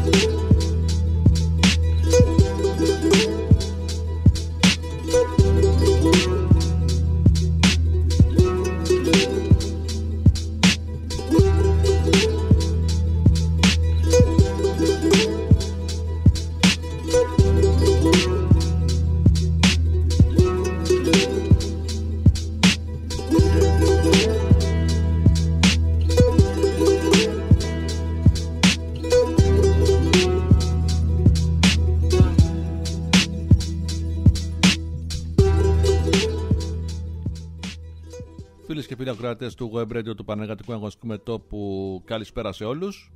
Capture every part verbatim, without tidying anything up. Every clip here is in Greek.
Φίλες και φίλοι ακροατές του Web Radio του Πανεργατικού Αγωνιστικού Μετώπου, καλησπέρα σε όλους.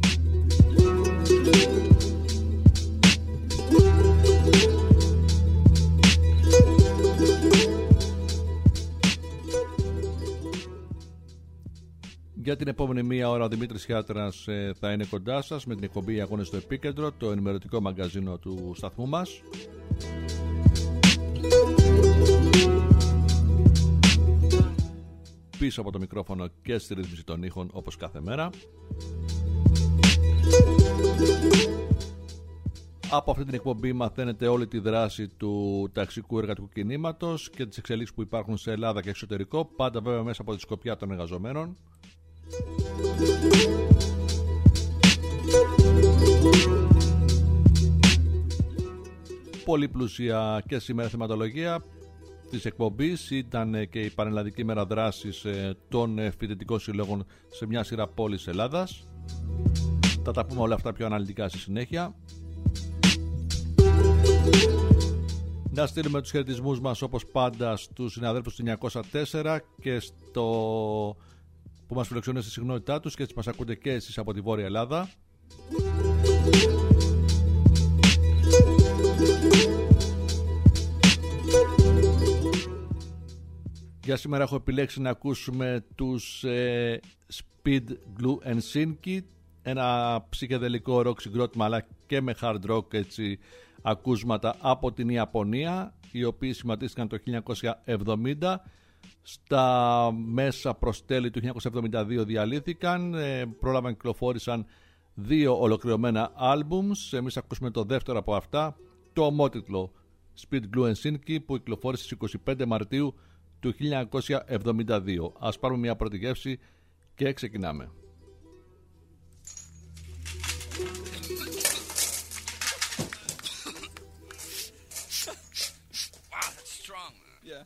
Για την επόμενη μία ώρα ο Δημήτρης Χιάτρας ε, θα είναι κοντά σας με την εκπομπή Αγώνες στο Επίκεντρο, το ενημερωτικό μαγκαζίνο του σταθμού μας. Πίσω από το μικρόφωνο και στη ρύθμιση των ήχων όπως κάθε μέρα. Από αυτή την εκπομπή μαθαίνετε όλη τη δράση του ταξικού εργατικού κινήματος και τις εξελίξεις που υπάρχουν σε Ελλάδα και εξωτερικό, πάντα βέβαια μέσα από τη σκοπιά των εργαζομένων. Πολύ πλούσια και σήμερα θεματολογία της εκπομπής ήταν και η Πανελλαδική Μέρα Δράσης των Φοιτητικών Συλλόγων σε μια σειρά πόλεις Ελλάδας. Θα τα πούμε όλα αυτά πιο αναλυτικά στη συνέχεια. Να στείλουμε τους χαιρετισμούς μας όπως πάντα στους συναδέλφους του εννιακόσια τέσσερα και στο... που μας φιλοξενούν στη συχνότητά τους και έτσι μας ακούτε και εσείς από τη Βόρεια Ελλάδα. Για σήμερα έχω επιλέξει να ακούσουμε τους ε, Speed Glue and Sync, ένα ψυχεδελικό rock συγκρότημα αλλά και με hard rock έτσι, ακούσματα από την Ιαπωνία, οι οποίοι σχηματίστηκαν το χίλια εννιακόσια εβδομήντα. Στα μέσα προς τέλη του χίλια εννιακόσια εβδομήντα δύο διαλύθηκαν, ε, πρόλαβαν και κυκλοφόρησαν δύο ολοκληρωμένα άλμπουμς. Εμείς ακούσουμε το δεύτερο από αυτά, το ομότιτλο Speed Glue and Sync, που κυκλοφόρησε στις είκοσι πέντε Μαρτίου του χίλια εννιακόσια εβδομήντα δύο. Ας πάρουμε μια πρώτη γεύση και ξεκινάμε. Wow, that's strong. Yeah.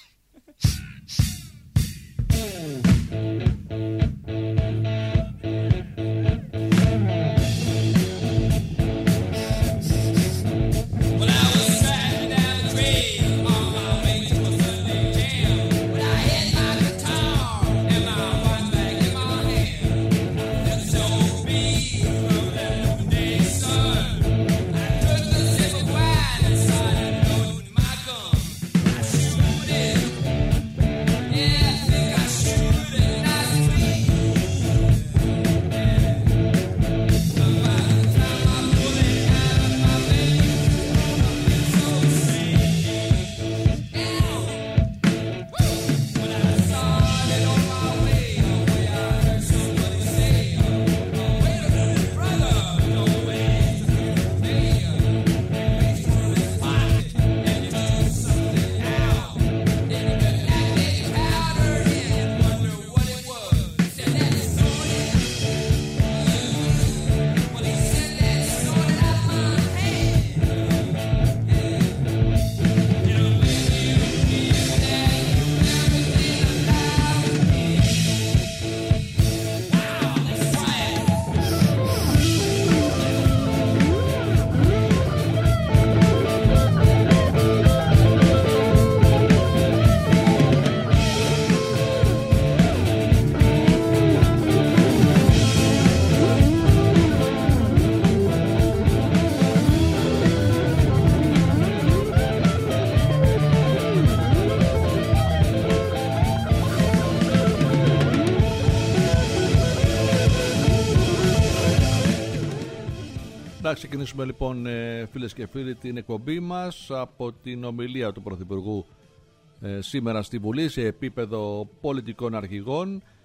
Θα ξεκινήσουμε λοιπόν, φίλες και φίλοι, την εκπομπή μας από την ομιλία του Πρωθυπουργού ε, σήμερα στη Βουλή σε επίπεδο πολιτικών αρχηγών.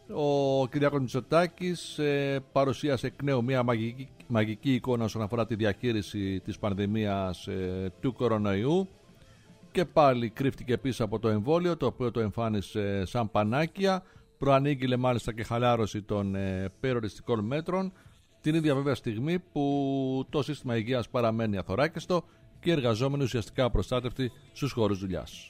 Ο Κυριάκος Μητσοτάκης ε, παρουσίασε εκ νέου μια μαγική, μαγική εικόνα όσον αφορά τη διαχείριση της πανδημίας ε, του κορονοϊού και πάλι κρύφτηκε πίσω από το εμβόλιο, το οποίο το εμφάνισε σαν πανάκια. Προανήγγειλε μάλιστα και χαλάρωση των ε, περιοριστικών μέτρων την ίδια βέβαια στιγμή που το σύστημα υγείας παραμένει αθωράκιστο και οι εργαζόμενοι ουσιαστικά απροστάτευτοι στους χώρους δουλειάς.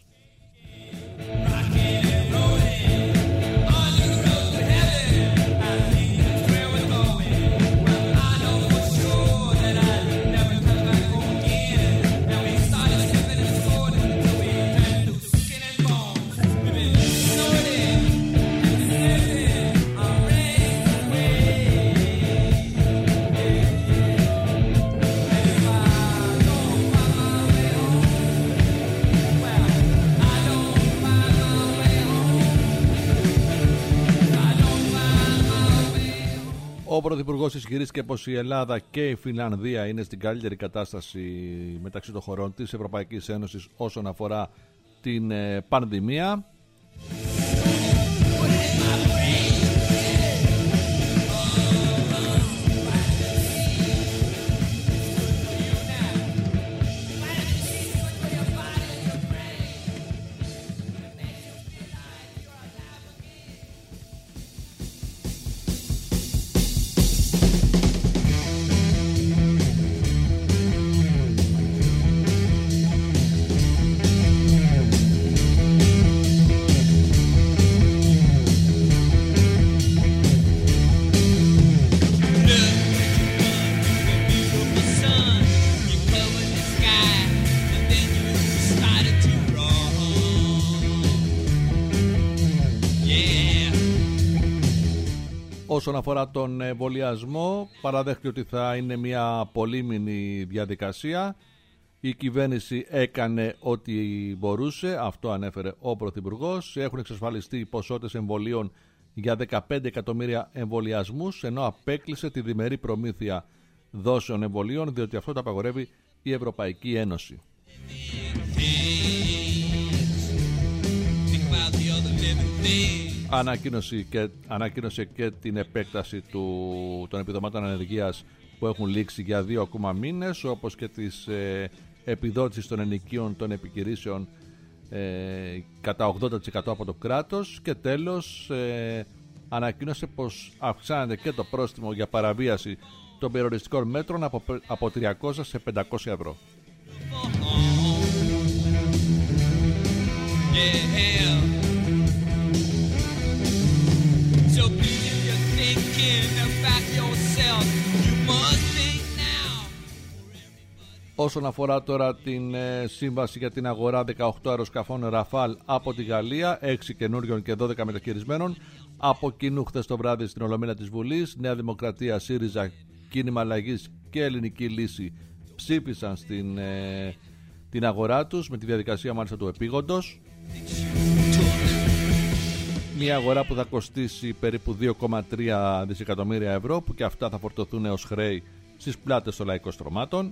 Ο Πρωθυπουργός ισχυρίστηκε πως η Ελλάδα και η Φινλανδία είναι στην καλύτερη κατάσταση μεταξύ των χωρών της Ευρωπαϊκής Ένωσης όσον αφορά την ε, πανδημία. Όσον αφορά τον εμβολιασμό, παραδέχεται ότι θα είναι μια πολύμηνη διαδικασία. Η κυβέρνηση έκανε ό,τι μπορούσε, αυτό ανέφερε ο Πρωθυπουργός. Έχουν εξασφαλιστεί ποσότητες εμβολίων για δεκαπέντε εκατομμύρια εμβολιασμούς, ενώ απέκλεισε τη διμερή προμήθεια δόσεων εμβολίων, διότι αυτό το απαγορεύει η Ευρωπαϊκή Ένωση. Ανακοίνωσε και, ανακοίνωσε και την επέκταση του, των επιδομάτων ανεργίας που έχουν λήξει για δύο ακόμα μήνες, όπως και τις ε, επιδότησης των ενοικίων των επιχειρήσεων ε, κατά ογδόντα τοις εκατό από το κράτος. Και τέλος ε, ανακοίνωσε πως αυξάνεται και το πρόστιμο για παραβίαση των περιοριστικών μέτρων από, από τριακόσια σε πεντακόσια ευρώ. Yeah. So be you're thinking about yourself, you must think now. Όσον αφορά τώρα την ε, σύμβαση για την αγορά δεκαοκτώ αεροσκαφών Rafale από τη Γαλλία, έξι καινούριων και δώδεκα μεταχειρισμένων, από κοινού χθες το βράδυ στην Ολομέλεια της Βουλής, Νέα Δημοκρατία, ΣΥΡΙΖΑ, Κίνημα Αλλαγής και Ελληνική Λύση ψήφισαν στην, ε, την αγορά τους με τη διαδικασία μάλιστα του επίγοντος. Μια αγορά που θα κοστίσει περίπου δύο κόμμα τρία δισεκατομμύρια ευρώ, που και αυτά θα φορτωθούν ως χρέη στις πλάτες των λαϊκών στρωμάτων.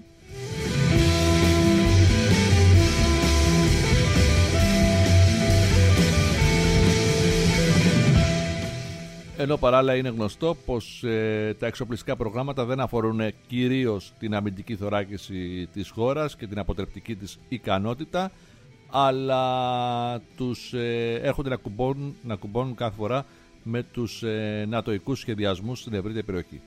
Ενώ παράλληλα είναι γνωστό πως ε, τα εξοπλιστικά προγράμματα δεν αφορούν κυρίως την αμυντική θωράκιση της χώρας και την αποτρεπτική της ικανότητα, αλλά τους ε, έρχονται να κουμπώνουν, να κουμπώνουν κάθε φορά με τους ε, νατοικούς σχεδιασμούς στην ευρύτερη περιοχή.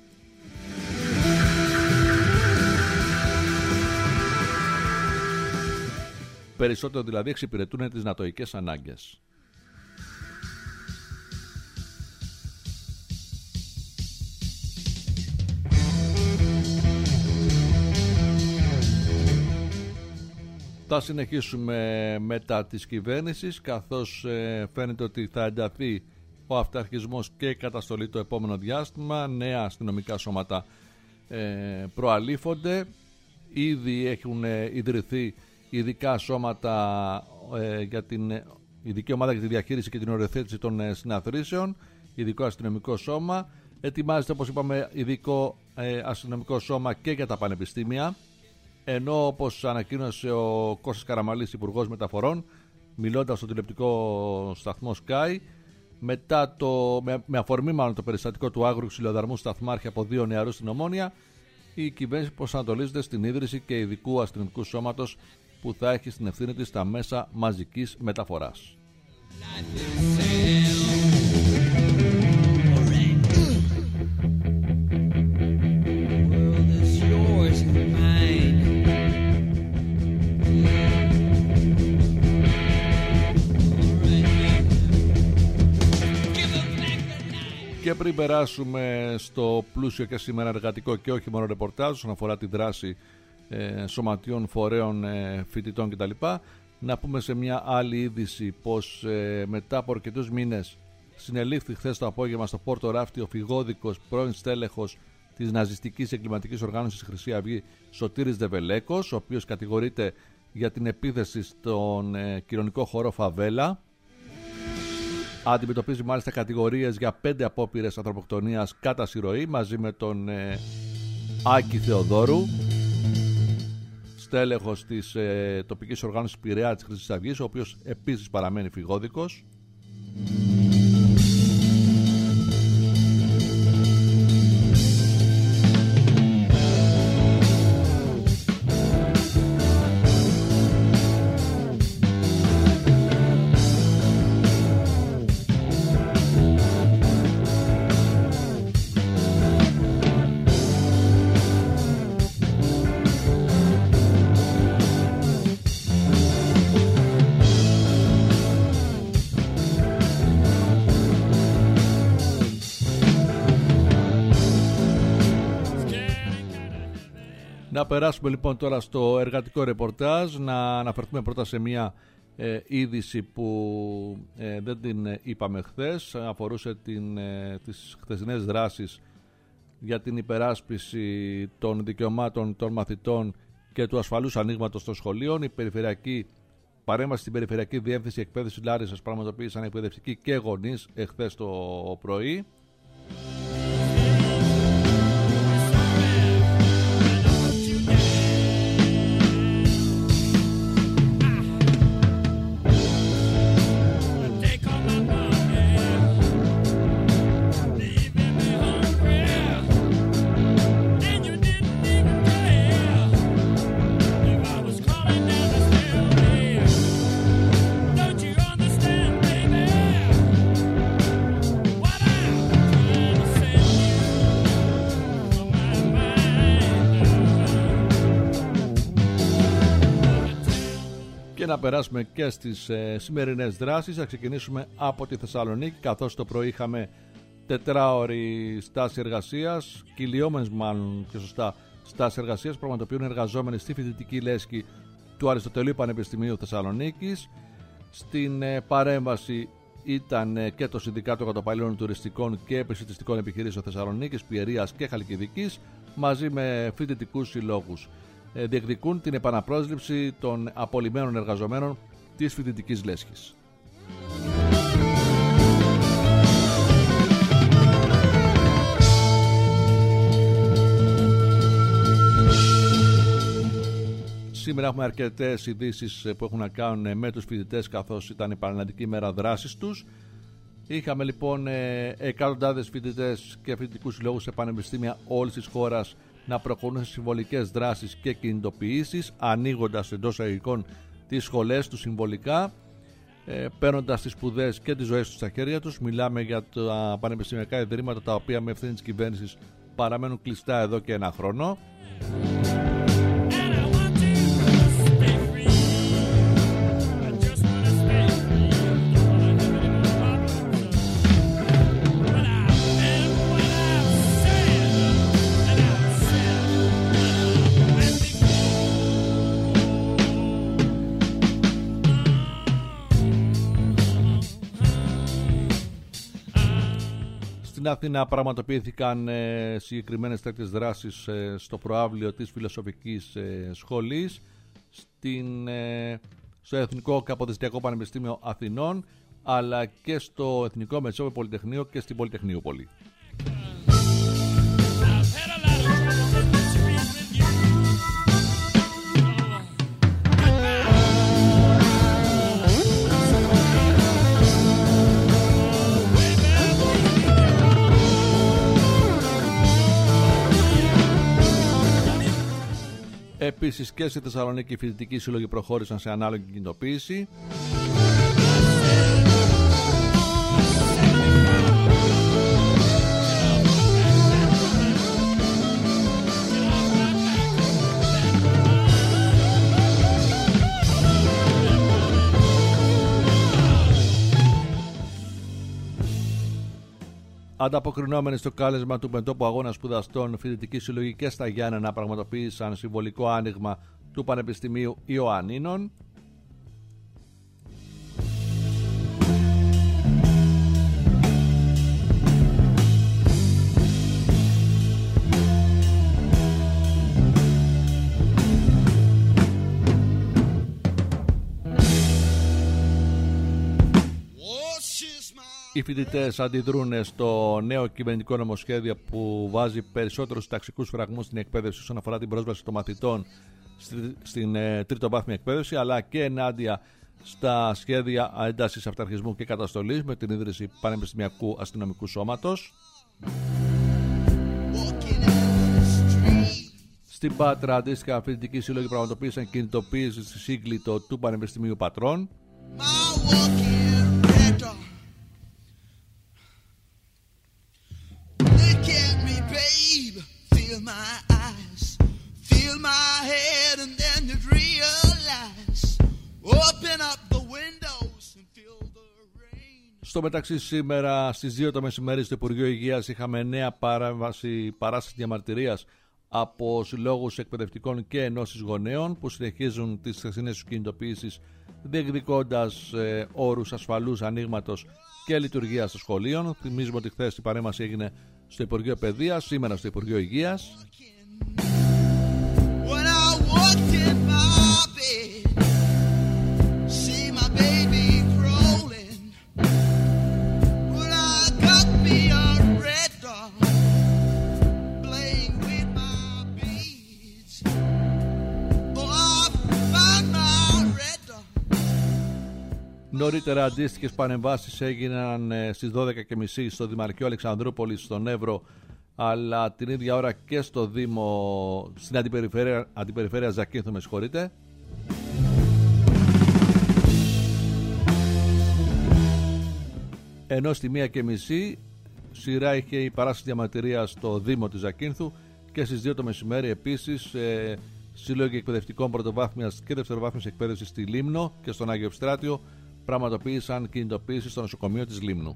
Περισσότερο δηλαδή εξυπηρετούν τις νατοικές ανάγκες. Θα συνεχίσουμε μετά της κυβέρνησης, καθώς ε, φαίνεται ότι θα ενταθεί ο αυταρχισμός και η καταστολή το επόμενο διάστημα. Νέα αστυνομικά σώματα ε, προαλήφονται. Ήδη έχουν ε, ιδρυθεί ειδικά σώματα ε, για την ειδική ομάδα για τη διαχείριση και την οριοθέτηση των ε, συναθρήσεων, ειδικό αστυνομικό σώμα. Ετοιμάζεται, όπως είπαμε, ειδικό ε, αστυνομικό σώμα και για τα πανεπιστήμια. Ενώ, όπως ανακοίνωσε ο Κώστας Καραμαλής, Υπουργός Μεταφορών, μιλώντας στο τηλεοπτικό σταθμό Sky, Μετά το, με, με αφορμή μάλλον το περιστατικό του άγρου ξυλοδαρμού σταθμάρχη από δύο νεαρούς στην Ομόνια, η κυβέρνηση προσανατολίζεται στην ίδρυση και ειδικού αστυνομικού σώματος που θα έχει στην ευθύνη της τα μέσα μαζικής μεταφοράς. Και πριν περάσουμε στο πλούσιο και σήμερα εργατικό και όχι μόνο ρεπορτάζ όσον αφορά τη δράση ε, σωματείων, φορέων, ε, φοιτητών κτλ., να πούμε σε μια άλλη είδηση πως ε, μετά από αρκετούς μήνες συνελήφθη χθες το απόγευμα στο Πόρτο Ράφτη ο φυγόδικος πρώην στέλεχος της ναζιστικής εγκληματικής οργάνωσης Χρυσή Αυγή Σωτήρης Δεβελέκος, ο οποίος κατηγορείται για την επίθεση στον ε, κοινωνικό χώρο Φαβέλα. Αντιμετωπίζει μάλιστα κατηγορίες για πέντε απόπειρες ανθρωποκτονίας κατά συρροή μαζί με τον ε, Άκη Θεοδόρου, στέλεχος της ε, τοπικής οργάνωσης Πειραιά της Χρυσής Αυγής, ο οποίος επίσης παραμένει φυγόδικος. Να περάσουμε λοιπόν τώρα στο εργατικό ρεπορτάζ, να αναφερθούμε πρώτα σε μια ε, είδηση που ε, δεν την ε, είπαμε χθες, αφορούσε την, ε, τις χθεσινές δράσεις για την υπεράσπιση των δικαιωμάτων των μαθητών και του ασφαλούς ανοίγματος των σχολείων. Η περιφερειακή παρέμβαση στην Περιφερειακή Διεύθυνση Εκπαίδευσης Λάρισσας πραγματοποίησαν εκπαιδευτικοί και γονείς εχθές το πρωί. Να περάσουμε και στις ε, σημερινές δράσεις. Θα ξεκινήσουμε από τη Θεσσαλονίκη, καθώς το πρωί είχαμε τετράωρη στάση εργασίας, κυλιόμενες μάλλον και σωστά στάση εργασίας, πραγματοποιούν εργαζόμενοι στη φοιτητική λέσχη του Αριστοτελείου Πανεπιστημίου Θεσσαλονίκης. Στην ε, παρέμβαση ήταν ε, και το Συνδικάτο Κατοπαλλήλων Τουριστικών και Επισητιστικών Επιχειρήσεων Θεσσαλονίκης, Πιερίας και Χαλκιδικής, μαζί με φοιτητικούς συλλόγους. Διεκδικούν την επαναπρόσληψη των απολυμμένων εργαζομένων της φοιτητικής λέσχης. Σήμερα έχουμε αρκετές ειδήσεις που έχουν να κάνουν με τους φοιτητές, καθώς ήταν η Πανελλαδική μέρα δράσης τους. Είχαμε λοιπόν εκατοντάδες φοιτητές και φοιτητικούς συλλόγους σε πανεπιστήμια όλης της χώρας να προχωρούν σε συμβολικές δράσεις και κινητοποιήσεις, ανοίγοντας εντός εισαγωγικών τις σχολές τους συμβολικά, ε, παίρνοντας τις σπουδές και τις ζωές τους στα χέρια τους. Μιλάμε για τα πανεπιστημιακά ιδρύματα, τα οποία με ευθύνη της κυβέρνησης παραμένουν κλειστά εδώ και ένα χρόνο. Στην Αθήνα πραγματοποιήθηκαν ε, συγκεκριμένες τέτοιες δράσεις ε, στο προαύλιο της Φιλοσοφικής ε, Σχολής, στην, ε, στο Εθνικό Καποδιστριακό Πανεπιστήμιο Αθηνών, αλλά και στο Εθνικό Μετσόβιο Πολυτεχνείο και στην Πολυτεχνίουπολη. Επίσης και στη Θεσσαλονίκη οι φοιτητικοί σύλλογοι προχώρησαν σε ανάλογη κινητοποίηση. Ανταποκρινόμενοι στο κάλεσμα του Πεντόπου Αγώνα Σπουδαστών, φοιτητικοί συλλογοί και στα Γιάννενα πραγματοποίησαν συμβολικό άνοιγμα του Πανεπιστημίου Ιωαννίνων. Οι φοιτητές αντιδρούν στο νέο κυβερνητικό νομοσχέδιο που βάζει περισσότερους ταξικούς φραγμούς στην εκπαίδευση όσον αφορά την πρόσβαση των μαθητών στην ε, τρίτο βάθμια εκπαίδευση, αλλά και ενάντια στα σχέδια έντασης αυταρχισμού και καταστολής με την ίδρυση Πανεπιστημιακού Αστυνομικού Σώματος. Στην Πάτρα, αντίστοιχα, φοιτητικοί σύλλογοι πραγματοποίησαν κινητοποίηση στη Σύγκλιτο του Πανεπιστημίου Πατρών. Στο μεταξύ, σήμερα στις δύο το μεσημέρι στο Υπουργείο Υγείας είχαμε νέα παράβαση, παράσταση διαμαρτυρίας από συλλόγους εκπαιδευτικών και ενώσεις γονέων που συνεχίζουν τις χθεσινές τους κινητοποιήσεις διεκδικώντας ε, όρους ασφαλούς ανοίγματος και λειτουργίας των σχολείων. Θυμίζουμε ότι χθες η παρέμβαση έγινε στο Υπουργείο Παιδείας, σήμερα στο Υπουργείο Υγείας. Νωρίτερα αντίστοιχες παρεμβάσεις έγιναν στις δώδεκα και μισή στο Δημαρχείο Αλεξανδρούπολης στον Εύρο, αλλά την ίδια ώρα και στο Δήμο, στην αντιπεριφέρεια, αντιπεριφέρεια Ζακίνθου, με συγχωρείτε. Ενώ στη μία και μισή σειρά είχε η παράσταση διαμαρτυρίας στο Δήμο της Ζακίνθου και στις δύο το μεσημέρι επίσης ε, σύλλογοι εκπαιδευτικών πρωτοβάθμιας και δευτεροβάθμιας εκπαίδευσης στη Λίμνο και στον Άγιο Ευστράτιο πραγματοποίησαν κινητοποίηση στο νοσοκομείο της Λίμνου.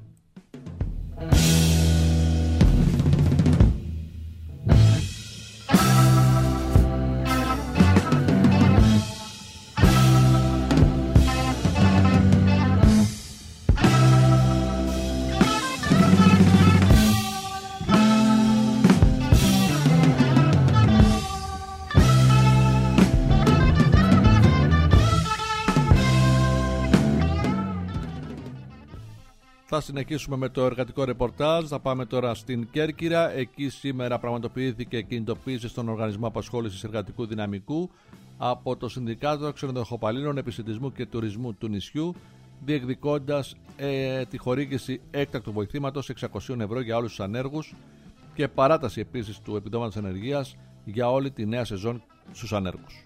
Θα συνεχίσουμε με το εργατικό ρεπορτάζ. Θα πάμε τώρα στην Κέρκυρα. Εκεί σήμερα πραγματοποιήθηκε κινητοποίηση στον Οργανισμό Απασχόλησης Εργατικού Δυναμικού από το Συνδικάτο Ξενοδοχοπαλλήλων Επισιτισμού και Τουρισμού του νησιού, διεκδικώντας ε, τη χορήγηση έκτακτου βοηθήματος εξακόσια ευρώ για όλους τους ανέργους και παράταση επίσης του επιδόματος ανεργίας για όλη τη νέα σεζόν στους ανέργους.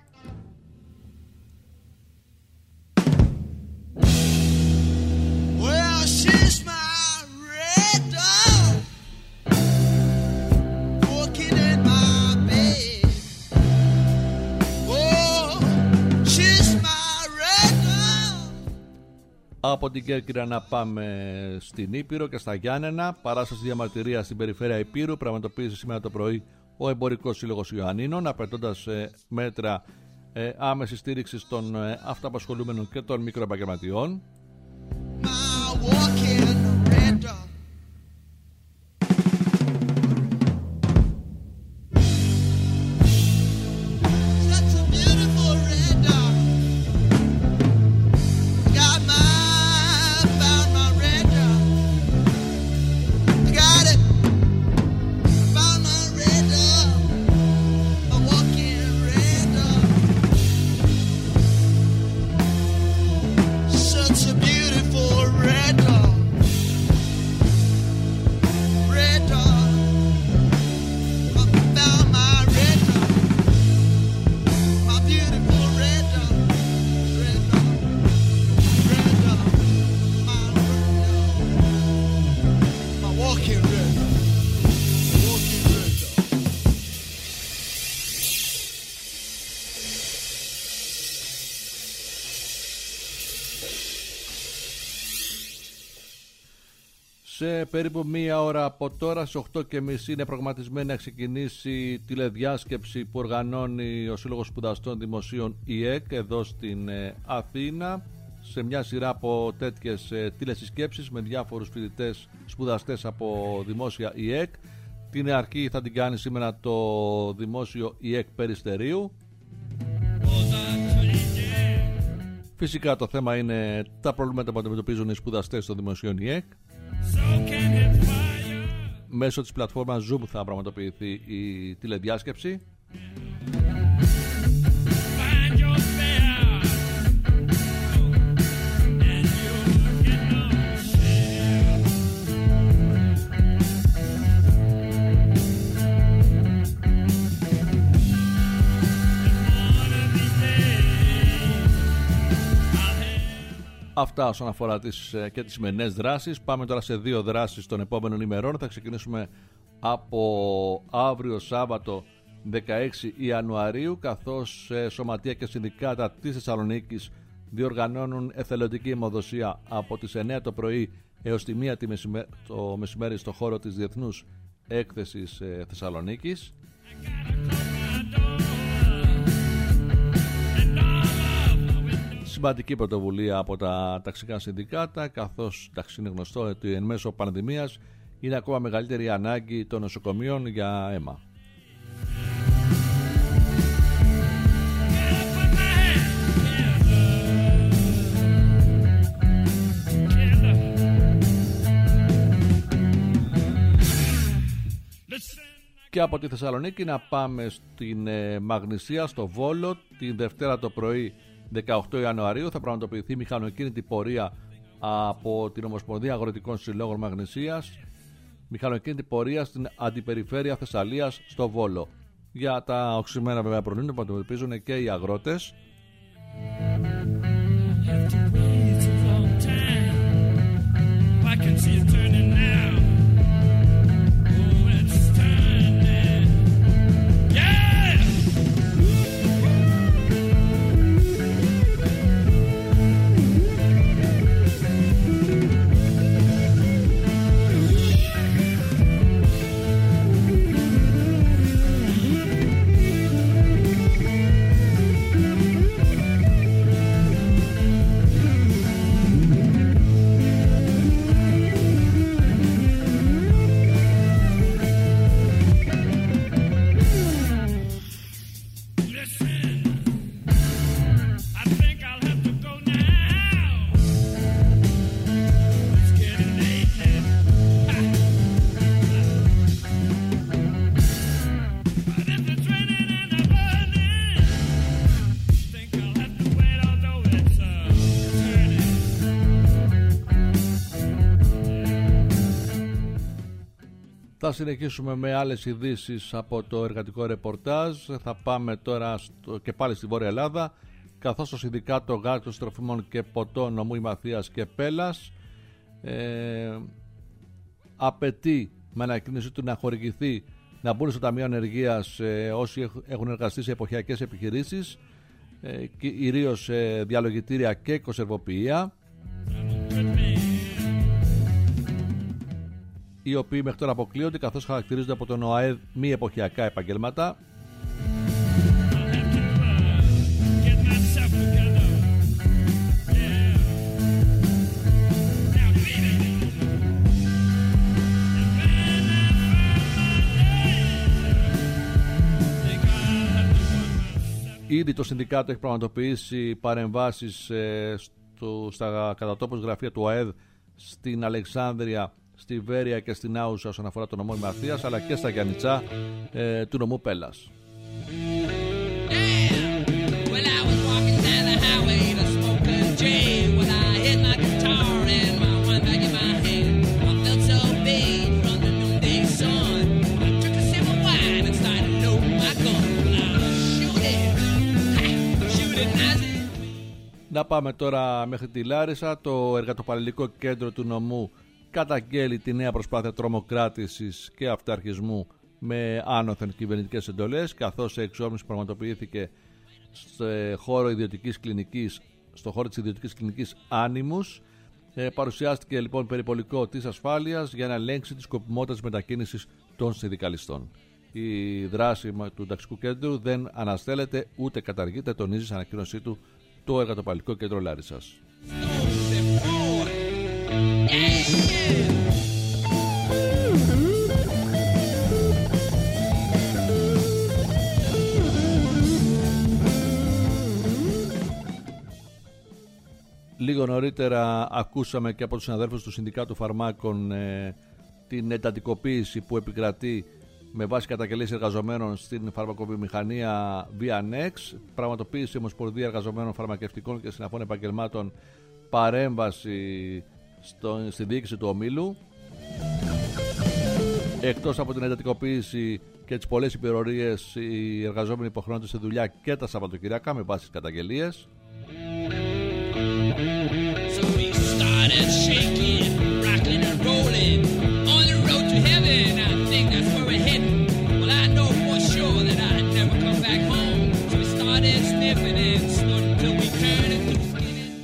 She's my red dog, walking in my bed. Oh, she's my red dog. Από την Κέρκυρα να πάμε στην Ήπειρο και στα Γιάννενα. Παράσταση διαμαρτυρία στην περιφέρεια Ηπείρου πραγματοποίησε σήμερα το πρωί ο Εμπορικός Σύλλογος Ιωαννίνων, απαιτώντας ε, μέτρα ε, άμεσης στήριξης των ε, αυτοαπασχολούμενων και των μικροεπαγγελματιών. Walking red dog. Such a beautiful red dog. Got my, found my red dog. I got it. Found my red dog. A walking red dog. Such a Σε περίπου μία ώρα από τώρα, στις οκτώ και μισή, είναι προγραμματισμένη να ξεκινήσει τηλεδιάσκεψη που οργανώνει ο Σύλλογος Σπουδαστών Δημοσίων ι ε κ εδώ στην Αθήνα, σε μια σειρά από τέτοιες τηλεσυσκέψεις με διάφορους φοιτητές σπουδαστές από δημόσια ι ε κ. Την αρχή θα την κάνει σήμερα το Δημόσιο ι ε κ Περιστερίου. Φυσικά το θέμα είναι τα προβλήματα που αντιμετωπίζουν οι σπουδαστές των δημοσίων ι ε κ. Μέσω της πλατφόρμας Zoom θα πραγματοποιηθεί η τηλεδιάσκεψη. Αυτά όσον αφορά τις, και τις σημερινές δράσεις. Πάμε τώρα σε δύο δράσεις των επόμενων ημερών. Θα ξεκινήσουμε από αύριο Σάββατο δεκαέξι Ιανουαρίου, καθώς σωματεία και συνδικάτα της Θεσσαλονίκης διοργανώνουν εθελοντική αιμοδοσία από τις εννιά το πρωί έως τη μία το μεσημέρι στο χώρο της Διεθνούς Έκθεσης Θεσσαλονίκης. Σημαντική πρωτοβουλία από τα ταξικά συνδικάτα, καθώς εντάξει, είναι γνωστό ότι εν μέσω πανδημίας είναι ακόμα μεγαλύτερη ανάγκη των νοσοκομείων για αίμα. Και από τη Θεσσαλονίκη να πάμε στην ε, Μαγνησία, στο Βόλο. Την Δευτέρα το πρωί δεκαοκτώ Ιανουαρίου θα πραγματοποιηθεί μηχανοκίνητη πορεία από την Ομοσπονδία Αγροτικών Συλλόγων Μαγνησίας, μηχανοκίνητη πορεία στην αντιπεριφέρεια Θεσσαλίας στο Βόλο, για τα οξυμένα βέβαια προβλήματα που αντιμετωπίζουν και οι αγρότες. Θα συνεχίσουμε με άλλες ειδήσεις από το εργατικό ρεπορτάζ. Θα πάμε τώρα στο, και πάλι στη Βόρεια Ελλάδα, καθώς το Συνδικάτο Γάλακτος, Τροφιμών και Ποτών Νομού Ημαθίας και Πέλας ε, απαιτεί με ανακοίνωση του να χορηγηθεί, να μπουν στο Ταμείο Ανεργίας ε, όσοι έχουν εργαστεί σε εποχιακές επιχειρήσεις, ε, κυρίως ε, διαλογητήρια και κονσερβοποιεία, οι οποίοι μέχρι τώρα αποκλείονται, καθώς χαρακτηρίζονται από τον ΟΑΕΔ μη εποχιακά επαγγέλματα. Ήδη το Συνδικάτο έχει πραγματοποιήσει παρεμβάσεις ε, στο, στα κατατόπους γραφεία του ΟΑΕΔ στην Αλεξάνδρεια, στη Βέρεια και στην Άουσα όσον αφορά το νομό Ημαθίας, αλλά και στα Γιαννιτσά ε, του νομού Πέλας. Να πάμε τώρα μέχρι τη Λάρισα. Το Εργατοπαλληλικό Κέντρο του Νομού καταγγέλει τη νέα προσπάθεια τρομοκράτησης και αυταρχισμού με άνωθεν κυβερνητικές εντολές, καθώς η εξόρμηση πραγματοποιήθηκε στο χώρο ιδιωτικής κλινικής, στο χώρο της ιδιωτικής κλινικής Άνιμους. Ε, παρουσιάστηκε λοιπόν περιπολικό της ασφάλειας για να ελέγξει τη σκοπιμότητα της μετακίνησης των συνδικαλιστών. Η δράση του ταξικού κέντρου δεν αναστέλλεται ούτε καταργείται, τονίζει σε ανακοίνωσή του το Εργατοπαλικό Κέντρο Λάρισσας. Λίγο νωρίτερα ακούσαμε και από τους συναδέλφους του Συνδικάτου Φαρμάκων ε, την εντατικοποίηση που επικρατεί με βάση καταγγελίες εργαζομένων στην φαρμακοβιομηχανία Vianex. Πραγματοποίησε η Ομοσπονδία Εργαζομένων Φαρμακευτικών και Συναφών Επαγγελμάτων παρέμβαση στο, στη διοίκηση του ομίλου. Εκτός από την εντατικοποίηση και τις πολλές υπερορίες, οι εργαζόμενοι υποχρεώνονται σε δουλειά και τα Σαββατοκυριακά με βάση τις καταγγελίες. So we started shaking, rocking and rolling on the road to heaven. I think that's where we're heading. Well, I know for sure that I'd never come back home. So we started sniffing and snorting till we turned into skin and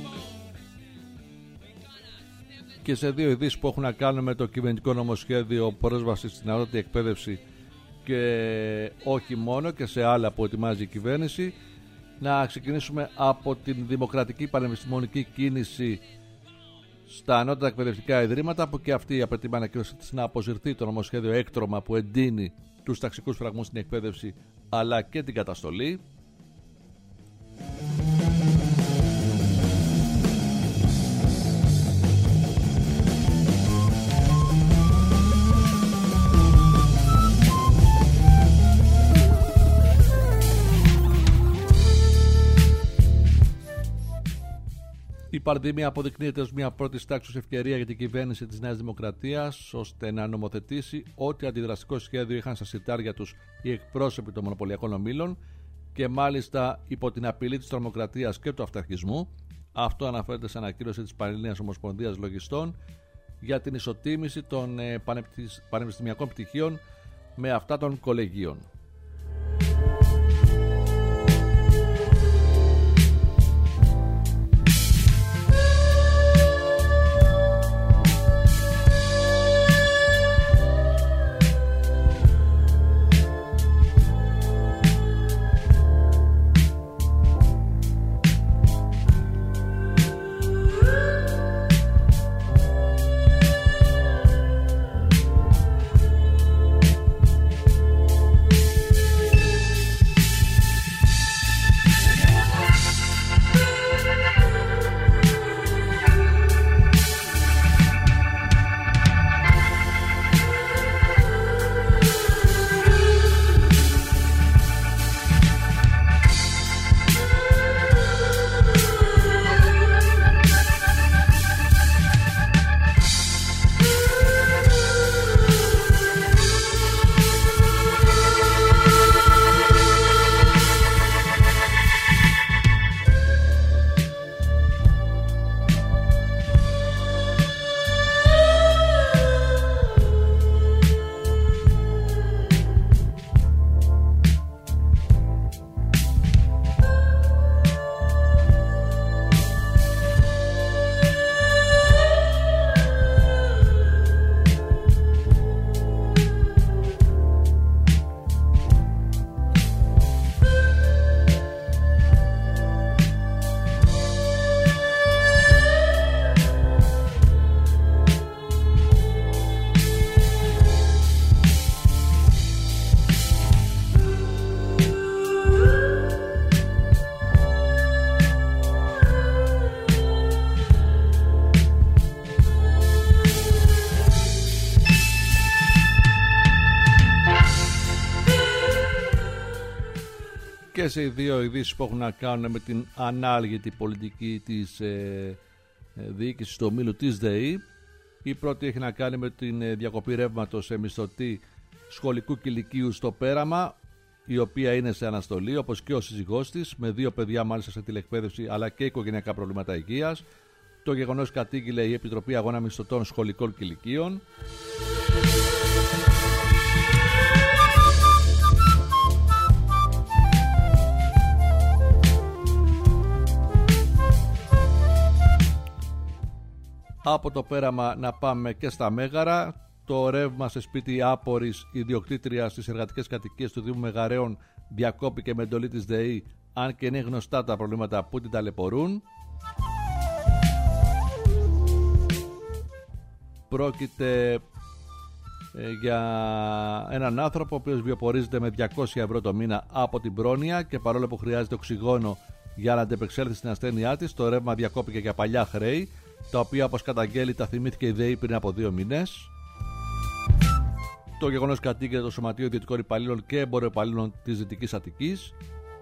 bone. Και σε δύο ειδήσεις που έχουν να κάνουν με το κυβερνητικό νομοσχέδιο πρόσβαση στην ανώτατη εκπαίδευση και όχι μόνο, και σε άλλα που ετοιμάζει η κυβέρνηση. Να ξεκινήσουμε από την δημοκρατική πανεπιστημονική κίνηση στα ανώτατα εκπαιδευτικά ιδρύματα, που και αυτή απαιτεί με ανακοίνωση της να αποσυρθεί το νομοσχέδιο έκτρωμα που εντείνει τους ταξικούς φραγμούς στην εκπαίδευση αλλά και την καταστολή. Η πανδημία αποδεικνύεται ως μια πρώτη τάξης ευκαιρία για την κυβέρνηση της Νέας Δημοκρατίας ώστε να νομοθετήσει ό,τι αντιδραστικό σχέδιο είχαν στα συρτάρια τους οι εκπρόσωποι των μονοπωλιακών ομίλων και μάλιστα υπό την απειλή της τρομοκρατίας και του αυταρχισμού. Αυτό αναφέρεται σε ανακοίνωση της Πανελλήνιας Ομοσπονδίας Λογιστών για την ισοτίμηση των πανεπιστημιακών πτυχίων με αυτά των κολεγίων. Και σε δύο ειδήσεις που έχουν να κάνουν με την ανάλγητη πολιτική της ε, ε, διοίκησης του ομίλου της ΔΕΗ. Η πρώτη έχει να κάνει με την ε, διακοπή ρεύματος σε μισθωτή σχολικού κηλικίου στο Πέραμα, η οποία είναι σε αναστολή, όπως και ο σύζυγός της, με δύο παιδιά μάλιστα σε τηλεκπαίδευση αλλά και οικογενειακά προβλήματα υγείας. Το γεγονός κατήγγειλε η Επιτροπή Αγώνα Μισθωτών Σχολικών Κηλικίων. Από το πέραμα να πάμε και στα Μέγαρα. Το ρεύμα σε σπίτι άπορης ιδιοκτήτριας στις εργατικές κατοικίες του Δήμου Μεγαρέων διακόπηκε με εντολή της ΔΕΗ, αν και είναι γνωστά τα προβλήματα που την ταλαιπωρούν. Πρόκειται ε, για έναν άνθρωπο ο οποίος βιοπορίζεται με διακόσια ευρώ το μήνα από την πρόνοια και παρόλο που χρειάζεται οξυγόνο για να αντεπεξέλθει στην ασθένειά της, το ρεύμα διακόπηκε για παλιά χρέη, τα οποία όπως καταγγέλει τα θυμήθηκε η ΔΕΗ πριν από δύο μήνες. Το γεγονός κατήγγειλε το Σωματείο Ιδιωτικών Υπαλλήλων και Εμποροϊπαλλήλων της Δυτικής Αττικής.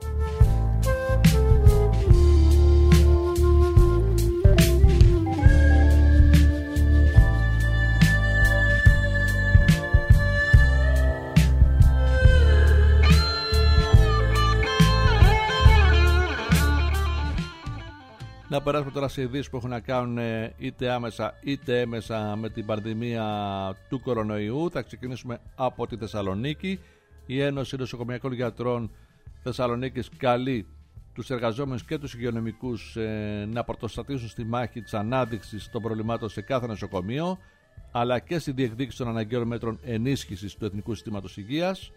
Να περάσουμε τώρα σε ειδήσεις που έχουν να κάνουν είτε άμεσα είτε έμεσα με την πανδημία του κορονοϊού. Θα ξεκινήσουμε από τη Θεσσαλονίκη. Η Ένωση Νοσοκομιακών Γιατρών Θεσσαλονίκης καλεί τους εργαζόμενους και τους υγειονομικούς ε, να πρωτοστατήσουν στη μάχη της ανάδειξης των προβλημάτων σε κάθε νοσοκομείο, αλλά και στη διεκδίκηση των αναγκαίων μέτρων ενίσχυσης του Εθνικού Συστήματος Υγείας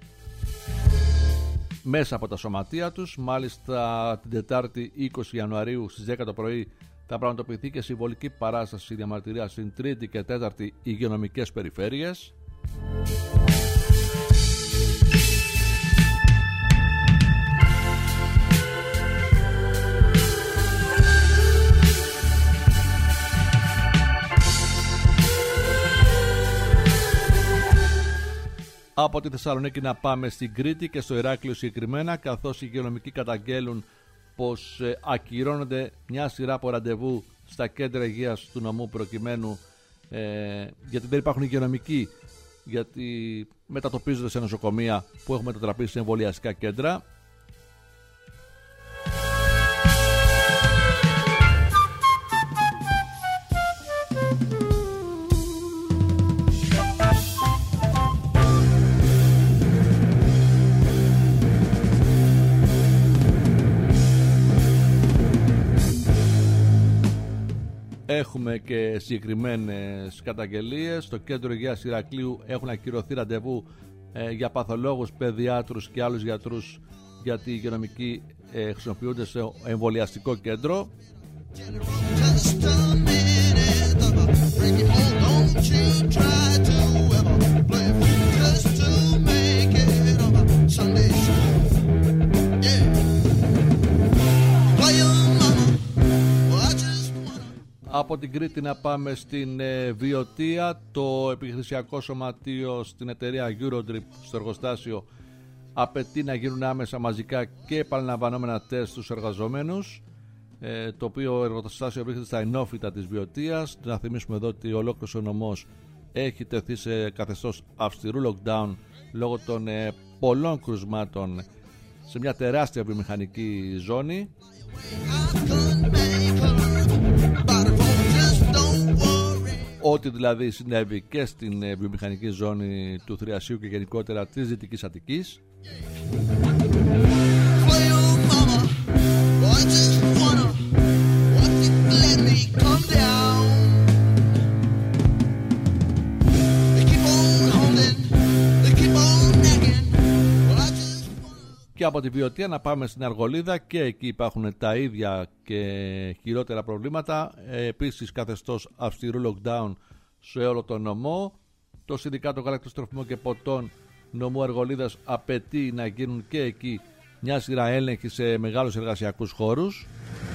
μέσα από τα σωματεία τους. Μάλιστα την Τετάρτη είκοσι Ιανουαρίου στις δέκα το πρωί θα πραγματοποιηθεί και συμβολική παράσταση διαμαρτυρίας στην Τρίτη και Τέταρτη υγειονομικές περιφέρειες. Από τη Θεσσαλονίκη να πάμε στην Κρήτη και στο Ηράκλειο συγκεκριμένα, καθώς οι υγειονομικοί καταγγέλουν πως ε, ακυρώνονται μια σειρά από ραντεβού στα κέντρα υγείας του νομού προκειμένου ε, γιατί δεν υπάρχουν υγειονομικοί, γιατί μετατοπίζονται σε νοσοκομεία που έχουν μετατραπεί σε εμβολιαστικά κέντρα. Έχουμε και συγκεκριμένες καταγγελίες. Στο κέντρο υγείας Ηρακλείου έχουν ακυρωθεί ραντεβού ε, για παθολόγους, παιδιάτρους και άλλους γιατρούς, γιατί οι υγειονομικοί ε, χρησιμοποιούνται σε εμβολιαστικό κέντρο. Από την Κρήτη να πάμε στην ε, Βιωτία. Το επιχειρησιακό σωματείο στην εταιρεία Eurotrip στο εργοστάσιο απαιτεί να γίνουν άμεσα μαζικά και επαναλαμβανόμενα τεστ στους εργαζόμενους, ε, το οποίο εργοστάσιο βρίσκεται στα ενόφυτα της Βιωτίας. Να θυμίσουμε εδώ ότι ολόκληρος ο νομός έχει τεθεί σε καθεστώς αυστηρού lockdown λόγω των ε, πολλών κρουσμάτων σε μια τεράστια βιομηχανική ζώνη. Ό,τι δηλαδή συνέβη και στην ε, βιομηχανική ζώνη του Θριασίου και γενικότερα της Δυτικής Αττικής. Και από τη Βιωτία να πάμε στην Αργολίδα, και εκεί υπάρχουν τα ίδια και χειρότερα προβλήματα. Ε, επίσης καθεστώς αυστηρού lockdown σε όλο τον νομό. Το Συνδικάτο Γάλακτος, Τροφιμών και Ποτών νομού Αργολίδας απαιτεί να γίνουν και εκεί μια σειρά έλεγχοι σε μεγάλους εργασιακούς χώρους.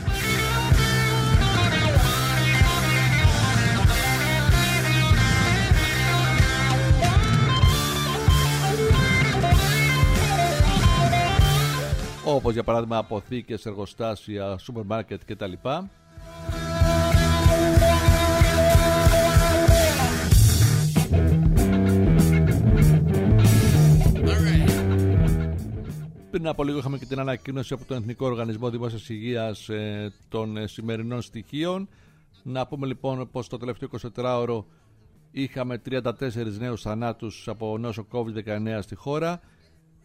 Όπως για παράδειγμα αποθήκες, εργοστάσια, σούπερ μάρκετ κτλ. Πριν από λίγο είχαμε και την ανακοίνωση από τον Εθνικό Οργανισμό Δημόσιας Υγείας ε, των ε, σημερινών στοιχείων. Να πούμε λοιπόν πως το τελευταίο εικοσιτετράωρο είχαμε τριάντα τέσσερις νέους θανάτους από νόσο κόβιντ δεκαεννέα στη χώρα.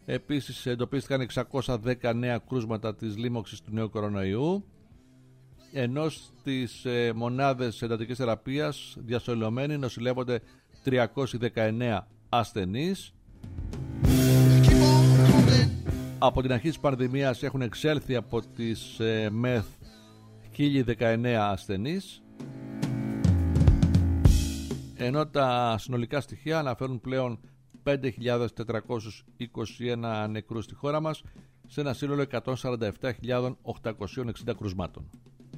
Επίσης εντοπίστηκαν εξακόσια δέκα νέα κρούσματα της λίμωξης του νέου κορονοϊού. ενώ στις ε, μονάδες εντατικής θεραπείας διασωλωμένοι νοσηλεύονται τριακόσιοι δεκαεννέα ασθενείς. Από την αρχή της πανδημίας έχουν εξέλθει από τις ε, ΜΕΘ χίλιοι δεκαεννέα ασθενείς, ενώ τα συνολικά στοιχεία αναφέρουν πλέον πέντε χιλιάδες τετρακόσιους είκοσι ένα νεκρούς στη χώρα μας, σε ένα σύνολο εκατόν σαράντα επτά χιλιάδες οκτακόσια εξήντα κρουσμάτων.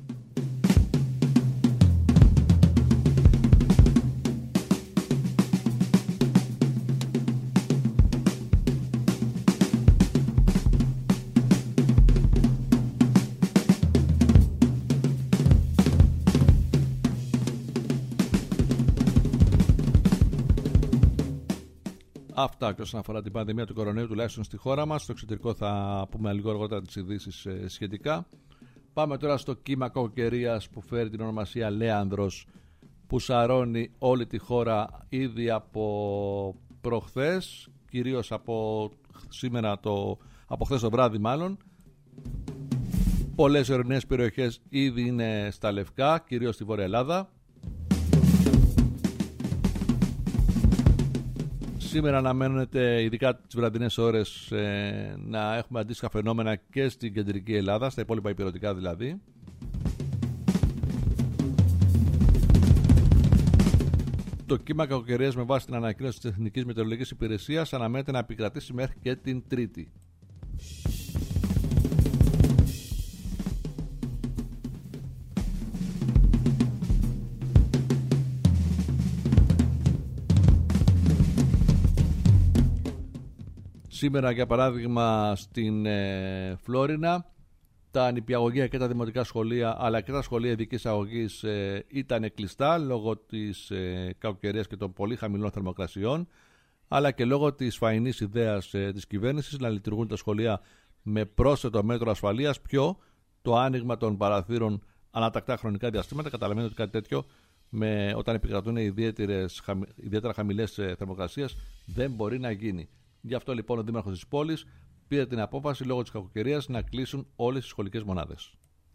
Αυτά και όσον αφορά την πανδημία του κορονοϊού, τουλάχιστον στη χώρα μας. Στο εξωτερικό θα πούμε λίγο αργότερα τις ειδήσεις ε, σχετικά. Πάμε τώρα στο κύμα κακοκαιρίας που φέρει την ονομασία Λέανδρος, που σαρώνει όλη τη χώρα ήδη από προχθές, κυρίως από σήμερα το, από χθες το βράδυ μάλλον. Πολλές ορεινές περιοχές ήδη είναι στα λευκά, κυρίως στη Βόρεια Ελλάδα. Σήμερα αναμένεται, ειδικά τις βραδινές ώρες, ε, να έχουμε αντίστοιχα φαινόμενα και στην κεντρική Ελλάδα, στα υπόλοιπα ηπειρωτικά δηλαδή. Το κύμα κακοκαιρίας, με βάση την ανακοίνωση της Εθνικής Μετεωρολογικής Υπηρεσίας, αναμένεται να επικρατήσει μέχρι και την Τρίτη. Σήμερα, για παράδειγμα, στην ε, Φλόρινα, τα νηπιαγωγεία και τα δημοτικά σχολεία, αλλά και τα σχολεία ειδικής αγωγής ε, ήταν κλειστά λόγω της ε, κακοκαιρίας και των πολύ χαμηλών θερμοκρασιών, αλλά και λόγω της φαϊνής ιδέας ε, της κυβέρνησης να λειτουργούν τα σχολεία με πρόσθετο μέτρο ασφαλείας, πιο το άνοιγμα των παραθύρων ανατακτά χρονικά διαστήματα. Καταλαβαίνετε ότι κάτι τέτοιο, με, όταν επικρατούν ιδιαίτερα χαμηλές ε, θερμοκρασίες, δεν μπορεί να γίνει. Γι' αυτό λοιπόν ο Δήμαρχος της πόλης πήρε την απόφαση λόγω της κακοκαιρίας να κλείσουν όλες τις σχολικές μονάδες.